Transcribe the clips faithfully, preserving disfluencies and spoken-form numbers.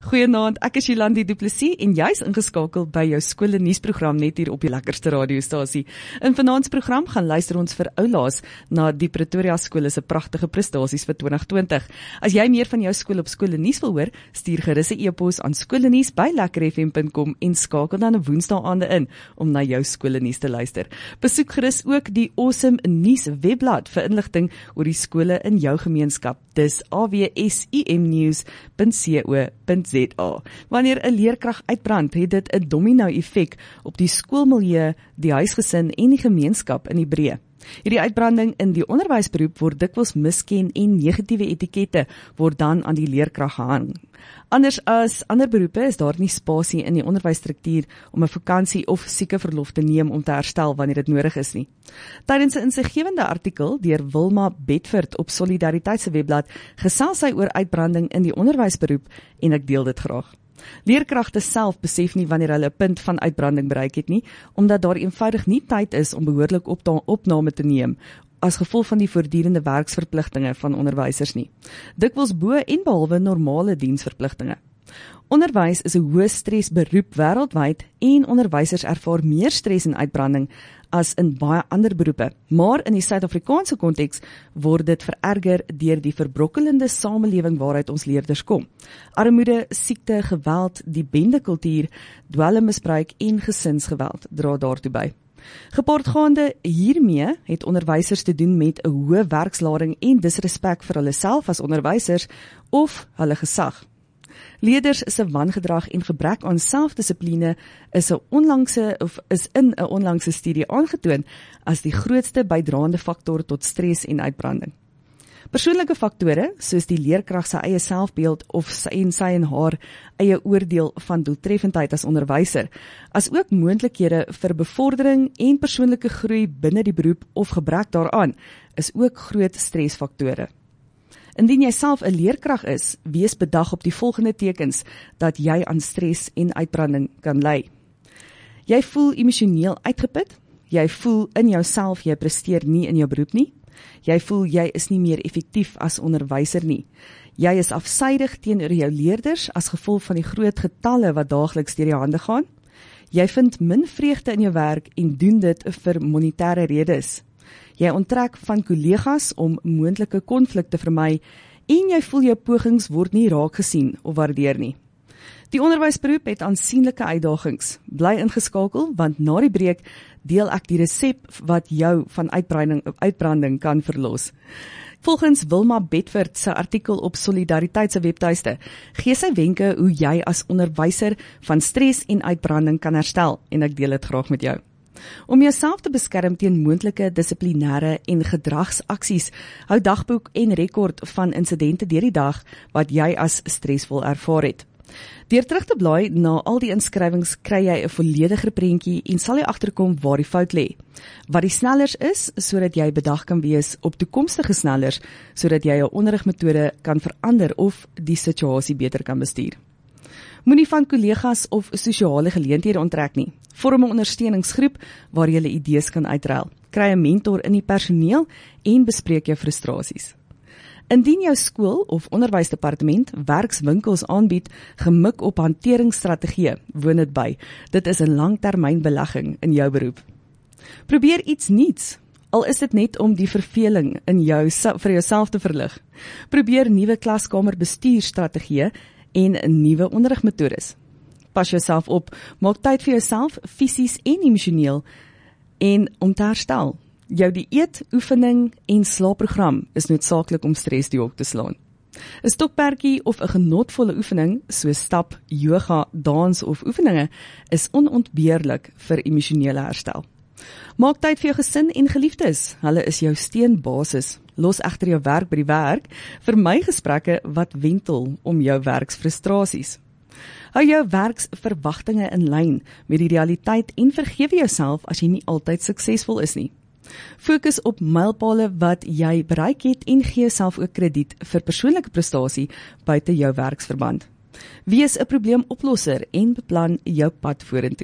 Goeienaand, ek is Jolandi Du Plessis en jy's ingeskakel by jou skool en nuusprogram net hier op die lekkerste radiostasie. In vanaand se program gaan luister ons vir oulaas na die Pretoria skole se pragtige prestasies vir twintig twintig. As jy meer van jou skool op skool en nuus wil hoor, stuur gerus 'n e-pos aan skoolnuus by lekker f m punt com en skakel dan op woensdaande in om na jou skool en nuus te luister. Besoek gerus ook die Awesome Nuus webblad vir inligting oor die skole in jou gemeenskap. Dis a w s i m news punt co punt z a. Wanneer 'n leerkrag uitbrand, het dit 'n domino-effek op die skoolmilieu, die huisgesin en die gemeenskap in die breë. Hierdie uitbranding in die onderwysberoep word dikwels misken en negatiewe etikette word dan aan die leerkrag gehang. Anders as ander beroepe is daar nie spasie in die onderwysstruktuur om 'n vakansie of siekeverlof te neem om te herstel wanneer dit nodig is nie. Tydens 'n insiggewende artikel deur Wilma Bedford op Solidariteit se webblad gesels sy oor uitbranding in die onderwysberoep en ek deel dit graag. Leerkragte self besef nie wanneer hulle 'n punt van uitbranding bereik het nie, omdat daar eenvoudig nie tyd is om behoorlik opta- opname te neem as gevolg van die voortdurende werksverpligtinge van onderwysers nie. Dikwels bo en behalwe normale diensverpligtinge. Onderwys is 'n hoë stres beroep wêreldwyd en onderwysers ervaar meer stres en uitbranding as in baie ander beroepe, maar in die Suid-Afrikaanse konteks word dit vererger deur die verbrokkelende samelewing waaruit ons leerders kom. Armoede, siekte, geweld, die bendekultuur, dwelmmisbruik en gesinsgeweld dra daartoe by. Gepaardgaande hiermee het onderwysers te doen met 'n hoë werkslading en disrespek vir hulle self as onderwysers of hulle gesag. Leerders se wangedrag en gebrek aan selfdissipline is 'n onlangse of is in 'n onlangse studie aangetoon as die grootste bydraende faktor tot stres en uitbranding. Persoonlike faktore, soos die leerkrag se eie selfbeeld of sy en sy en haar eie oordeel van doeltreffendheid as onderwyser, as ook moontlikhede vir bevordering en persoonlike groei binne die beroep of gebrek daaraan, is ook groot stresfaktore. Indien jy self 'n leerkrag is, wees bedag op die volgende tekens dat jy aan stres en uitbranding kan ly. Jy voel emosioneel uitgeput, jy voel in jouself jy presteer nie in jou beroep nie, jy voel jy is nie meer effektief as onderwyser nie, jy is afsydig teenoor jou leerders as gevolg van die groot getalle wat daagliks deur jou hande gaan, jy vind min vreugde in jou werk en doen dit vir monetêre redes. Jy onttrek van kollegas om moontlike konflik te vermy en jy voel jou pogings word nie raak gesien of waardeer nie. Die onderwysberoep het aansienlike uitdagings. Bly ingeskakel want na die breek deel ek die resep wat jou van uitbranding, uitbranding kan verlos. Volgens Wilma Bedford se artikel op Solidariteit se webtuiste, gee sy wenke hoe jy as onderwyser van stres en uitbranding kan herstel en ek deel dit graag met jou. Om jouself te beskerm teen moontlike dissiplinêre en gedragsaksies, hou dagboek en rekord van insidente deur die dag wat jy as stresvol ervaar het. Deur terug te blaai na al die inskrywings kry jy 'n vollediger prentjie en sal jy agterkom waar die fout lê. Wat die snellers is, sodat jy bedag kan wees op toekomstige snellers, sodat jy jou onderrigmetode kan verander of die situasie beter kan bestuur. Moenie van kollegas of sosiale geleenthede onttrek nie. Vorm 'n ondersteuningsgroep waar jy julle idees kan uitruil. Kry 'n mentor in die personeel en bespreek jou frustrasies. Indien jou skool of onderwysdepartement werkswinkels aanbied, gemik op hanteringsstrategieë, woon dit by. Dit is 'n langtermynbelegging in jou beroep. Probeer iets nuuts, al is dit net om die verveling in jou vir jouself te verlig. Probeer nuwe klaskamerbestuurstrategieë en nuwe onderrigmetodes. Pas jouself op, maak tyd vir jouself, fisies en emosioneel, en om te herstel. Jou dieet, oefening en slaapprogram is noodsaaklik om stres die hok te slaan. 'n Stokperdjie of 'n genotvolle oefening, soos stap, yoga, dans of oefeninge, is onontbeerlik vir emosionele herstel. Maak tyd vir jou gesin en geliefdes, hulle is jou steunbasis. Los egter jou werk by die werk, vermy gesprekke wat wentel om jou werksfrustrasies. Hou jou werksverwagtinge in lyn met die realiteit en vergewe jouself as jy nie altyd suksesvol is nie. Fokus op mylpale wat jy bereik het en gee jouself ook krediet vir persoonlike prestasie buite jou werksverband. Wees 'n probleemoplosser en beplan jou pad vorentoe.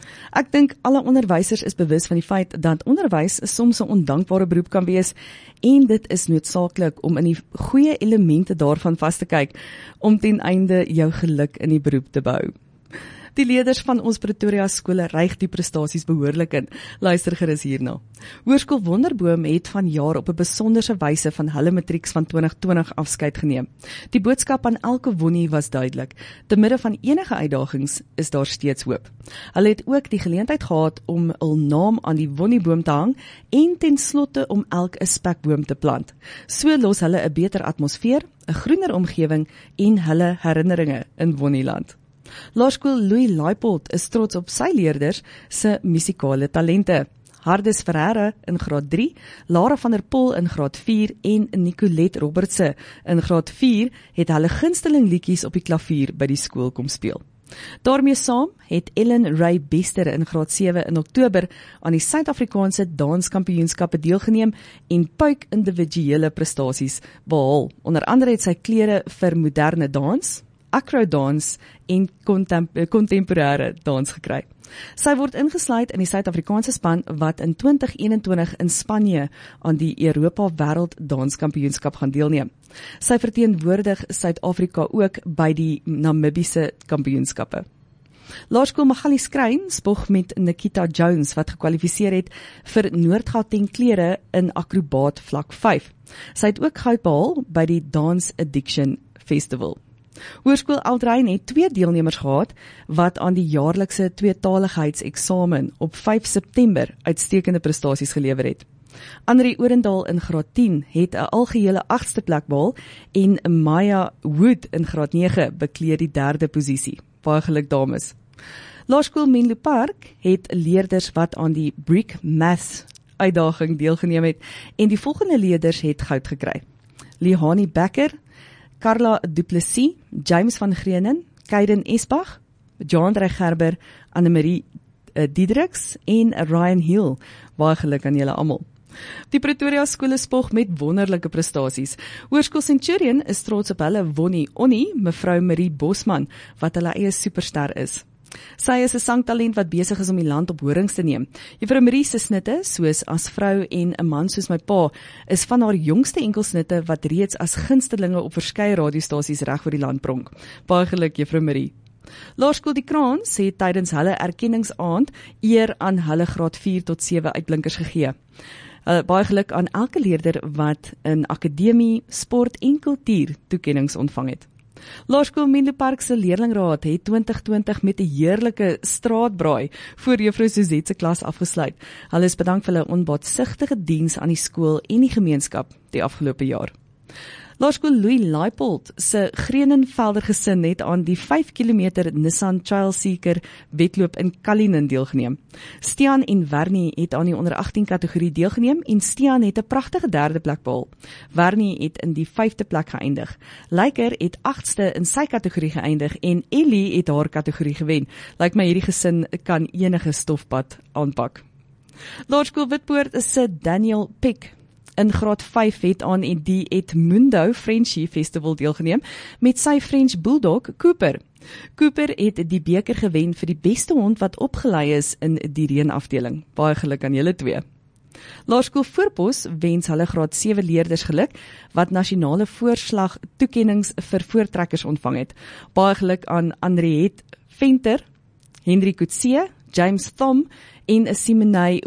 Ek dink alle onderwysers is bewus van die feit dat onderwys soms 'n ondankbare beroep kan wees en dit is noodsaaklik om in die goeie elemente daarvan vas te kyk om ten einde jou geluk in die beroep te bou. Die leerders van ons Pretoria skole reig die prestasies behoorlik in. Luister gerus hierna. Hoërskool Wonderboom het vanjaar op 'n besonderse wyse van hulle matrieks van twintig twintig afskeid geneem. Die boodskap aan elke wonnie was duidelik. Te midde van enige uitdagings is daar steeds hoop. Hulle het ook die geleentheid gehad om hul naam aan die wonnieboom te hang en ten slotte om elk 'n spekboom te plant. So los hulle 'n beter atmosfeer, 'n groener omgewing en hulle herinneringe in Wonnieland. Laerskool Louis Laipold is trots op sy leerders se musikale talente. Hardis Ferreira in graad drie, Lara van der Pol in graad vier en Nicolette Robertse in graad vier het hulle gunsteling liedjies op die klavier by die skool kom speel. Daarmee saam het Ellen Ray Bester in graad sewe in Oktober aan die Suid-Afrikaanse danskampioenskappe deelgeneem en puik individuele prestasies behaal. Onder andere het sy klere vir moderne dans, acrodans en contem- contemporêre dans gekry. Sy word ingesluit in die Suid-Afrikaanse span wat in twintig eenentwintig in Spanje aan die Europa Wêreld Danskampioenskap gaan deelneem. Sy verteenwoordig Suid-Afrika ook by die Namibiese kampioenskappe. Laerskool Magali Skrein spog met Nikita Jones wat gekwalifiseer het vir Noord-Gauteng klere in akrobaat vlak vyf. Sy het ook goud behaal by die Dance Addiction Festival. Hoërskool Aldrein het twee deelnemers gehad wat aan die jaarlikse tweetaligheidseksamen op vyf September uitstekende prestasies gelewer het. Annerie Orendaal in graad tien het 'n algehele agste plek behaal en Maya Wood in graad nege bekleed die derde posisie. Baie geluk dames. Laerskool Menlo Park het leerders wat aan die Brick Maths uitdaging deelgeneem het en die volgende leerders het goud gekry. Lihani Becker, Carla Duplessis, James van Greenen, Kaiden Esbach, Jean-André Gerber, Annemarie uh, Diedriks en Ryan Hill. Baie geluk aan julle almal. Die Pretoria skole spog met wonderlike prestasies. Hoërskool Centurion is trots op hulle wonnie Onnie, mevrou Marie Bosman, wat hulle eie superster is. Sy is 'n sangtalent wat besig is om die land op horings te neem. Juffrou Marie se snitte, soos as vrou en 'n man soos my pa, is van haar jongste enkelsnitte wat reeds as gunstelinge op verskeie radiostasies reg oor die land pronk. Baie geluk Juffrou Marie. Laerskool Die Kraans het tydens hulle erkenningsaand eer aan hulle graad vier tot sewe uitblinkers gegee. Uh, baie geluk aan elke leerder wat in akademie, sport en kultuur toekennings ontvang het. Laerskool Menlo Park se leerlingraad het twintig twintig met 'n heerlike straatbraai voor Juffrou Suzette se klas afgesluit. Hulle is bedank vir hulle onbaatsigtige diens aan die skool en die gemeenskap die afgelope jaar. Laerskool Louis Laipold se Grenenvelder gesin het aan die vyf kilometer Nissan Trail Seeker wedloop in Cullinan deelgeneem. Stian en Wernie het aan die onder agttien kategorie deelgeneem en Stian het 'n pragtige derde plek behaal. Wernie het in die vyfde plek geëindig. Lyker het agste in sy kategorie geëindig en Ellie het haar kategorie gewen. Lyk my hierdie gesin kan enige stofpad aanpak. Laerskool Witpoort is se Daniel Peck in graad vyf het aan die Edmundo Frenchie Festival deelgeneem met sy French Bulldog Cooper. Cooper het die beker gewen vir die beste hond wat opgelei is in die reënafdeling. Baie geluk aan julle twee. Laerskool Voorpos wens hulle graad sewe leerders geluk wat nasionale voorslag toekennings vir voortrekkers ontvang het. Baie geluk aan Henriette Venter, Henry Coetzee, James Thom en Simonay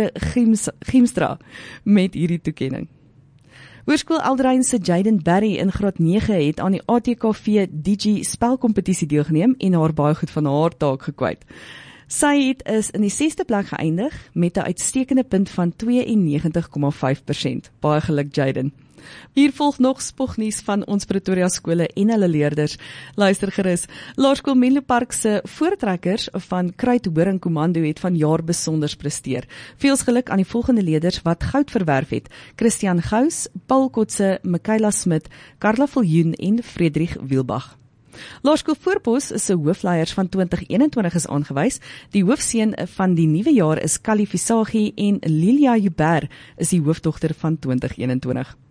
Hoë-Giemstra met hierdie toekenning. Hoërskool Aldrein se Jaden Barry in graad nege het aan die A T K V Digi spelkompetisie deelgeneem en haar baie goed van haar taak gekwyt. Sy het is in die sesde plek geëindig met 'n uitstekende punt van tweeënnegentig komma vyf persent. Baie geluk Jaden. Hier volg nog spognuus van ons Pretoria skole en hulle leerders. Luister gerus. Laerskool Menlo Park se voortrekkers van Kruithoring Kommando het vanjaar besonders presteer. Veels geluk aan die volgende leerders wat goud verwerf het: Christian Gous, Paul Kotse, Michaela Smit, Carla Viljoen en Frederik Wielbach. Laerskool Voorpos se hoofleiers van twintig eenentwintig is aangewys. Die hoofseun van die nuwe jaar is Kali Visagie en Lilia Joubert is die hoofdogter van twintig eenentwintig.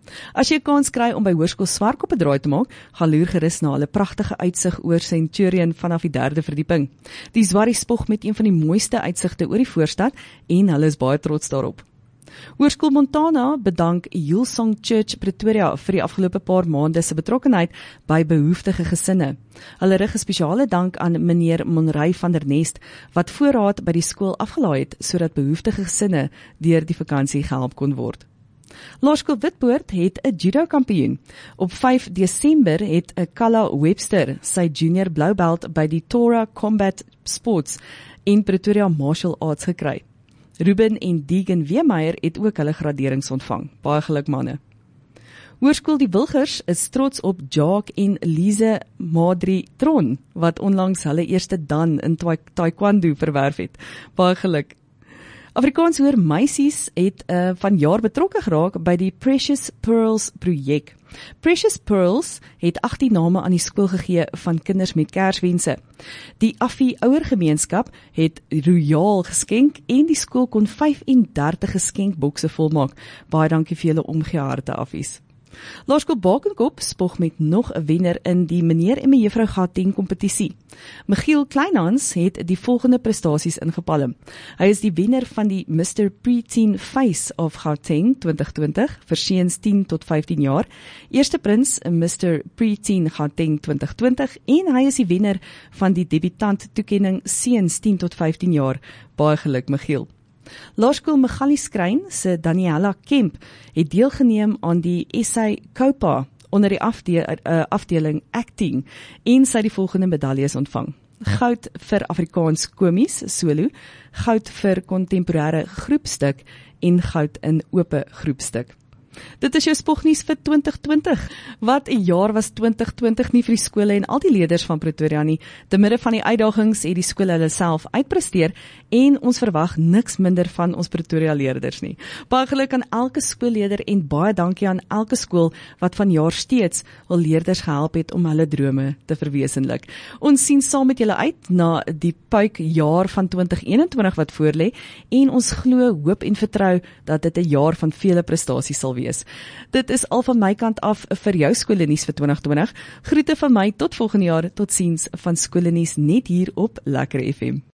As jy 'n kans kry om by Hoërskool Swartkop 'n draai te maak, gaan loer gerus na hulle pragtige uitsig oor Centurion vanaf die derde verdieping. Die Zwarrie spog met een van die mooiste uitsigte oor die voorstad en hulle is baie trots daarop. Hoërskool Montana bedank Hillsong Church Pretoria vir die afgelope paar maande se betrokkenheid by behoeftige gesinne. Hulle rig 'n spesiale dank aan meneer Monrey van der Nest wat voorraad by die skool afgelaai het sodat behoeftige gesinne deur die vakansie gehelp kon word. Laerskool Witpoort het 'n judo kampioen. Op vyf Desember het 'n Kalla Webster sy junior blou belt by die Torah Combat Sports en Pretoria Martial Arts gekry. Ruben en Deegan Weemeyer het ook hulle graderings ontvang. Baie geluk manne. Hoërskool Die Wilgers is trots op Jacques en Lise Madri Tron, wat onlangs hulle eerste dan in taekwondo verwerf het. Baie geluk. Afrikaans hoër meisies het uh, vanjaar betrokke geraak by die Precious Pearls projek. Precious Pearls het agttien name aan die skool gegee van kinders met Kerswense. Die Affie ouergemeenskap het royaal geskenk en die skool kon vyf en dertig geskenkbokse volmaak. Baie dankie vir julle omgee harte Affies. Laerskool Bakenkop spog met nog 'n wenner in die meneer en mevrou Gauteng kompetisie. Michiel Kleinhans het die volgende prestasies ingepalm. Hy is die wenner van die Mister Preteen Face of Gauteng twintig twintig vir seuns tien tot vyftien jaar, eerste prins Mister Preteen Gauteng twintig twintig en hy is die wenner van die debutant toekenning seuns tien tot vyftien jaar. Baie geluk Michiel. Laerskool Magali Skrein se Daniela Kemp het deelgeneem aan die S A Copa onder die afde uh, afdeling Acting en sy die volgende medaljes ontvang. Goud vir Afrikaans komies solo, goud vir kontemporêre groepstuk en goud in ope groepstuk. Dit is jou spognuus vir twintig twintig. Wat 'n jaar was twintig twintig nie vir die skole en al die leerders van Pretoria nie. Te midde van die uitdagings het die skole hulle self uitpresteer en ons verwag niks minder van ons Pretoria leerders nie. Baie geluk aan elke skoolleier en baie dankie aan elke skool wat vanjaar steeds hul leerders gehelp het om hulle drome te verwesenlik. Ons sien saam met julle uit na die puik jaar van twintig eenentwintig wat voorlê en ons glo, hoop en vertrou dat dit 'n jaar van vele prestasies sal wees. Dit is al van my kant af vir jou skoolnuus vir twintig twintig. Groete van my tot volgende jaar, tot ziens van skoolnuus net hier op Lekker F M.